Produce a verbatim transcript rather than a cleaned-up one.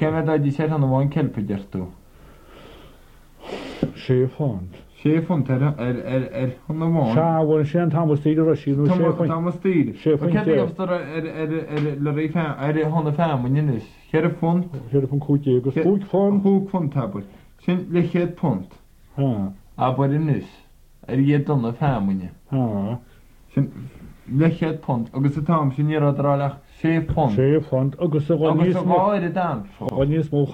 Ceimad a dí sé an bháin celpa deartú. sé fond. sé funt ar ar ar ar chun na bháin. Seáhhain sé an tamtíidir a síú sé faoin. Thomas tír. sé faoin Cead deir. agustar ar ar ar le ré fé ar honna fémainis. Chear a funt Sé fan cúte agus cúig fond. thug funt tabbair. Sin le chéad punt. Ha. A bud inis ar iad donna fémaine. Ha. Sin le chéad punt agus a tám sin ar aráach sé punt. sé fond agus a bhain Agus níos a mó bháir a dam. bhain níos mó